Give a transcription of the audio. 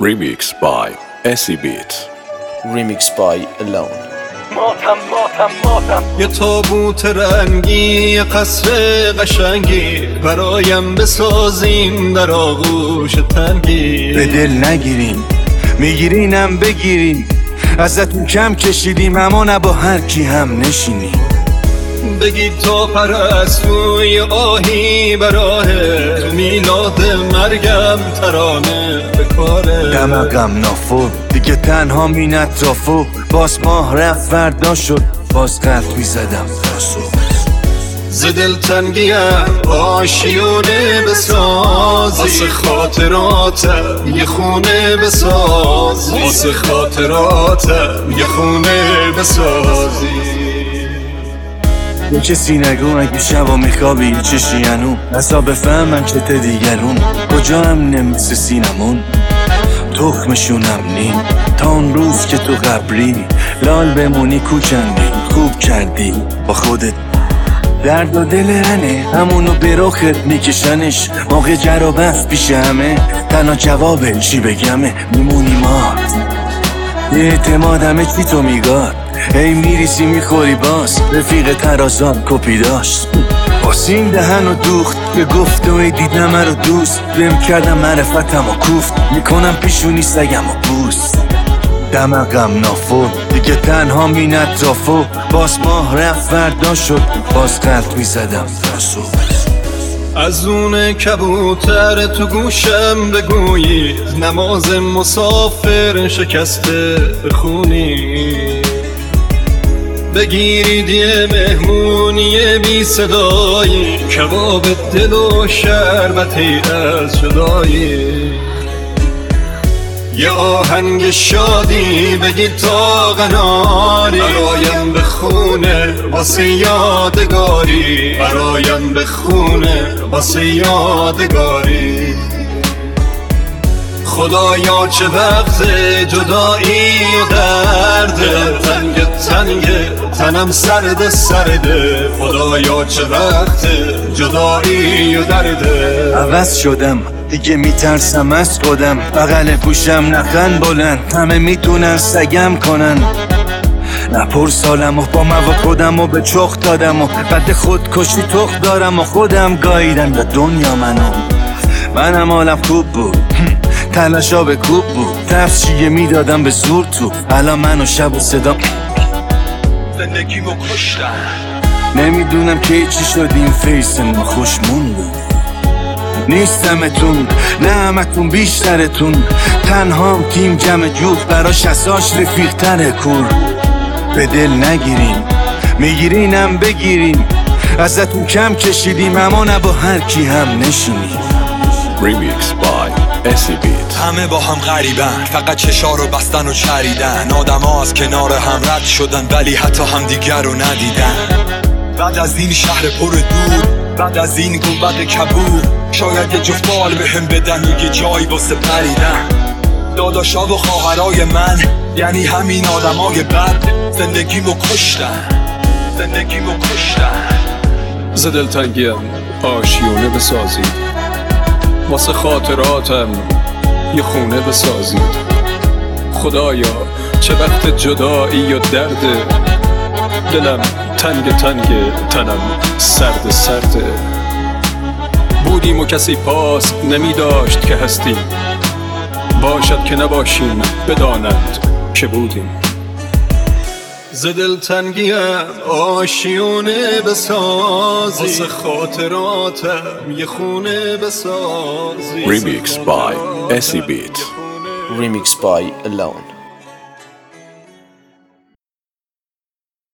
Remix by Acid Beat. Remix by Alone. ماتم یه تابوت رنگی، یه قصر قشنگی برایم بسازین در آغوش تنگی. به دل نگیرین میگیرینم بگیرین، ازتون کم کشیدیم اما نه با هر کی هم نشینیم. بگید تا پرستوی آهی براهه، تو میلاد مرگم ترانه به کاره. دماغم نافور دیگه تنها مین اطرافو، باز ماه رفت فردا شد باز قلب میزدم ترسو. ز دلتنگیم آشیونه بسازی، واسه خاطراتم یه خونه بسازی، واسه خاطراتم یه خونه بسازی. یه کسی نگو اگه شبا میخوابی چشی هنو، نسا بفهمم چت دیگرون کجا هم نمیسه سینمون. تخمشونم نیم تا اون روز که تو قبری لال بمونی کوچندی. خوب کردی با خودت، درد و دل هنه همونو به رخت میکشنش. موقع جر و بحث پیش همه تنها جوابه چی بگمه. میمونی ما یه اعتمادمه چی تو میگاد، هی میریسی میخوری باز رفیق ترازان کپی داشت. باسین دهن و دوخت که گفت و ای دیدم رو دوست، بهم کردم معرفتم و کوفت میکنم پیشونی سگم و بوست. دماغم نافور دیگه تنها مین اطرافو، باز ماه رفت فردا شد باز قلب میزدم ترسو. از اون کبوتر تو گوشم بگویید، نماز مسافر شکسته بخونی. بگیرید یه مهمونی بی صدایی، کباب دل و شربتی از جدایی. یه آهنگ شادی بگید تا قناری، برایم بخونه واسه یادگاری، برایم بخونه واسه یادگاری. خدایا چه وقت جدایی و درده، تنگ تنم سرده. خدایا چه وقت جدایی و درده. عوض شدم دیگه میترسم از خودم، بغل گوشم نخن بلند همه میتونن سگم کنن. نپر سالم و با مواد خودم و به چخ دادم و بعد خودکشی تخ دارم و خودم گاییدم به دنیا منم حالم خوب بود، تلاشا به کوب بود، تفشیه میدادم به زور تو. الان من و شب و صدا زندگیمو کشتم، نمیدونم که چی شدیم فیس ما خوش موندم. نیستمتون نه همتون بیشترتون، تنها تیم جمع جوت براش اساش رفیق تره کور. به دل نگیرین میگیرینم بگیرین، ازتون کم کشیدیم اما نه با هر کی هم نشینیم. Remix by Acid Beat. همه با هم غریبن، فقط چشا رو بستن و چریدن. آدم ها از کنار هم رد شدن ولی حتی هم دیگر رو ندیدن. بعد از این شهر پر دود، بعد از این گنبد کبود، شاید یه جفت بال به هم بدن و یه جایی واسه پریدن. داداشا و خواهرای من یعنی همین آدمای بد، زندگیمو کشتن. ز دلتنگیم آشیونه بسازید، واسه خاطراتم یه خونه بسازید. خدایا چه وقت جدایی و درده، دلم تنگ تنم سرده. بودیم و کسی پاس نمی داشت که هستیم، باشد که نباشیم بدانند که بودیم. ز دلتنگیم آشیونه بسازی، واسه خاطراتم یه خونه بسازی. Remix by Acid Beat. Remix by Alone.